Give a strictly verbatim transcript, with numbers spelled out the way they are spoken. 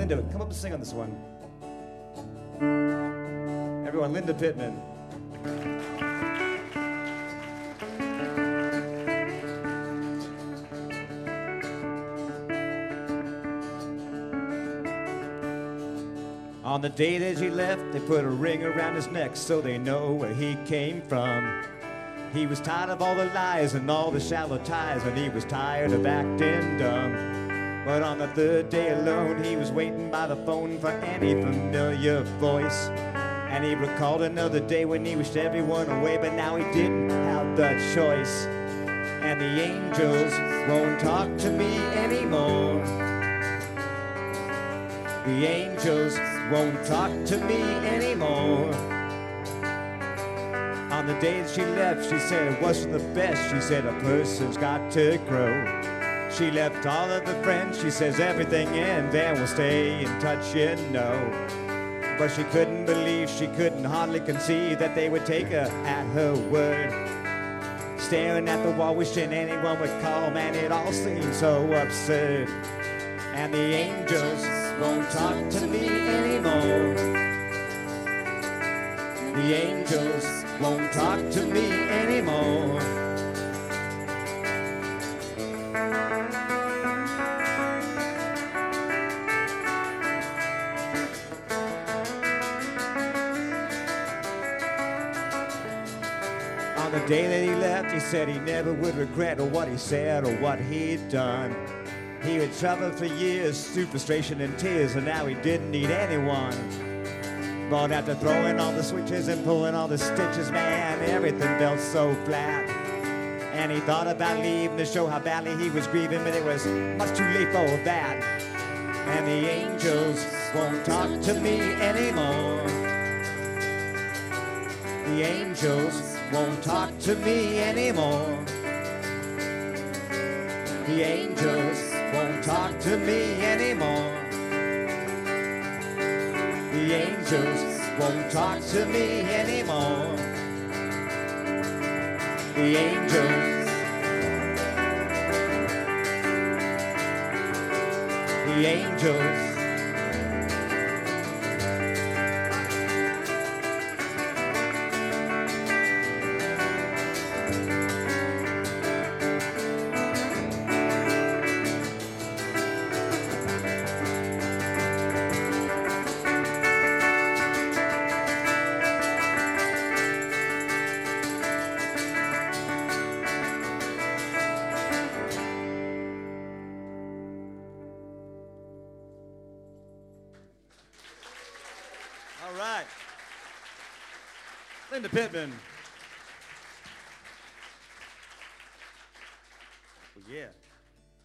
Linda, come up and sing on this one. Everyone, Linda Pittman. On the day that he left, they put a ring around his neck so they know where he came from. He was tired of all the lies and all the shallow ties, and he was tired of acting dumb. But on the third day alone, he was waiting by the phone for any familiar voice. And he recalled another day when he wished everyone away, but now he didn't have the choice. And the angels won't talk to me anymore. The angels won't talk to me anymore. On the day that she left, she said it wasn't the best. She said a person's got to grow. She left all of the friends. She says everything ends and we'll stay in touch, you know. But she couldn't believe, she couldn't hardly conceive that they would take her at her word. Staring at the wall, wishing anyone would call. Man, it all seemed so absurd. And the angels won't talk to me anymore. The angels won't talk to me anymore. On the day that he left, he said he never would regret what he said or what he'd done. He had traveled for years through frustration and tears, and now he didn't need anyone. But after throwing all the switches and pulling all the stitches, man, everything felt so flat. And he thought about leaving to show how badly he was grieving, but it was much too late for that. And the angels won't talk to me anymore. The angels won't talk to me anymore. The angels won't talk to me anymore. The angels won't talk to me anymore. The angels. The angels. All right. Linda Pittman. Well, yeah.